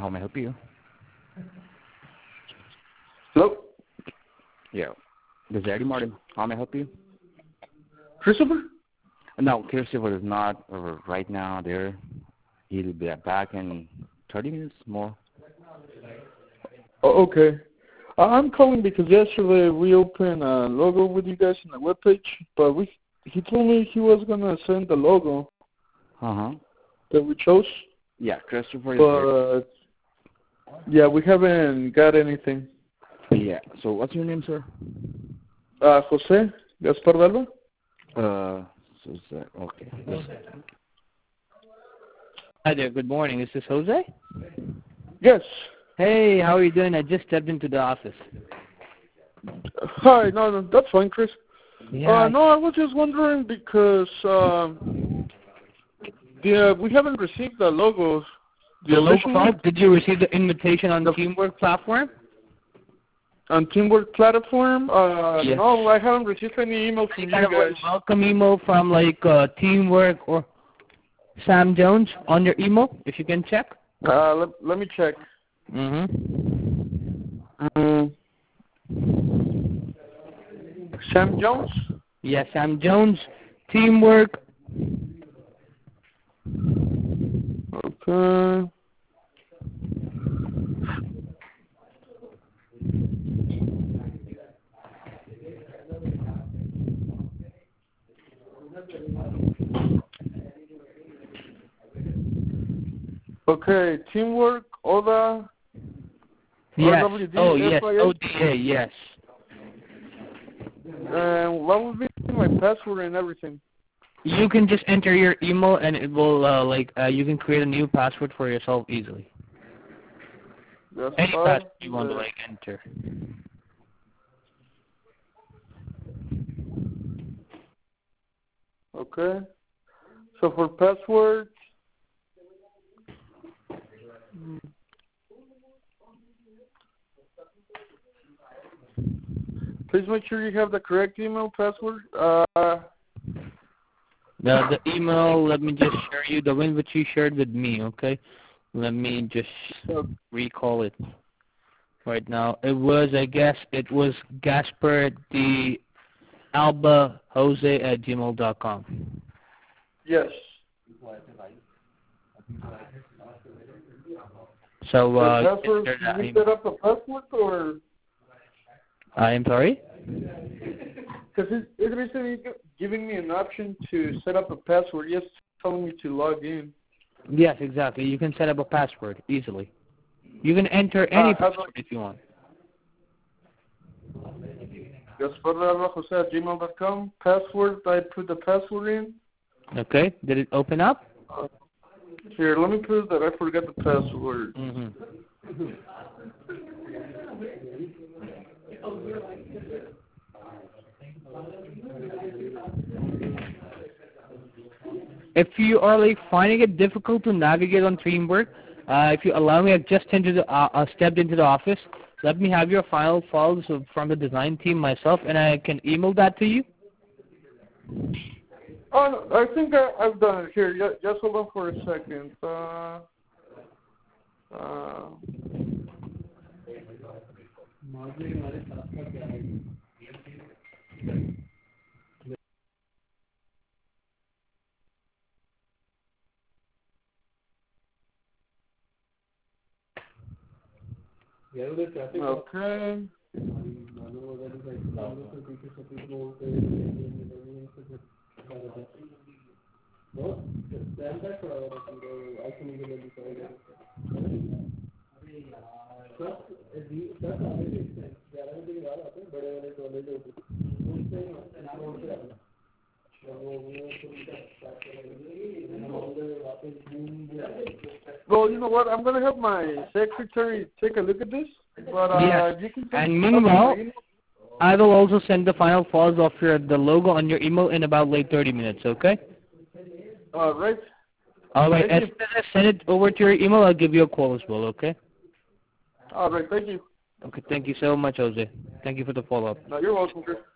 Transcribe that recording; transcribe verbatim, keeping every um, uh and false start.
How may I help you? Hello? Yeah. This is Eddie Martin. How may I help you? Christopher? No, Christopher is not uh, right now there. He'll be back in thirty minutes more. Oh, okay. Uh, I'm calling because yesterday we opened a logo with you guys on the webpage, but we he told me he was going to send the logo Uh-huh. that we chose. Yeah, Christopher is But, there. uh, yeah, we haven't got anything. Yeah. So what's your name, sir? Uh, Jose Gaspar Dalva? Uh, so, sir, okay. Yes. Hi there. Good morning. Is this Jose? Yes. Hey, how are you doing? I just stepped into the office. Hi, no, no, that's fine, Chris. Yeah. Uh, no, I was just wondering because um, the, we haven't received the logos. The, the logo. One. Did you receive the invitation on the Teamwork platform? On Teamwork platform? Uh, yes. No, I haven't received any email from you guys. Welcome email from like uh, Teamwork or Sam Jones on your email, if you can check. Uh, let, let me check. Mm-hmm. Um, Sam Jones? Yes, yeah, Sam Jones, Teamwork. Okay. Okay, Teamwork, Oda. Yes. R W D, oh, yes. F I A. O D A, yes. And what would be my password and everything? You can just enter your email and it will, uh, like, uh, you can create a new password for yourself easily. That's Any fine. password you want to, like, enter. Okay. So for password, please make sure you have the correct email password. Uh, The, the email, let me just share you the one which you shared with me, okay? Let me just recall it right now. It was, I guess, it was Gaspar de Alba Jose at gmail dot com. Yes. So, uh, the password, did we set up a password or? I am sorry? Because it, it recently giving me an option to set up a password. Yes, telling me to log in. Yes, exactly. You can set up a password easily. You can enter any uh, password if you want. Gaspar at gmail dot com. Password, I put the password in. Okay. Did it open up? Uh, here, let me prove that I forgot the password. Mm-hmm. If you are like finding it difficult to navigate on Teamwork, uh, if you allow me, I've just into the, uh, uh, stepped into the office. Let me have your file files from the design team myself, and I can email that to you. Oh, no, I think I, I've done it. Here, just, just hold on for a second. Uh, uh, okay. Well, you know what? I'm going to have my secretary take a look at this. But uh, yes. you can And meanwhile, I will also send the final files of your, the logo on your email in about like thirty minutes, okay? All right. All right. Thank As you. soon as I send it over to your email, I'll give you a call as well, okay? All right. Thank you. Okay. Thank you so much, Jose. Thank you for the follow-up. No, you're welcome, sir.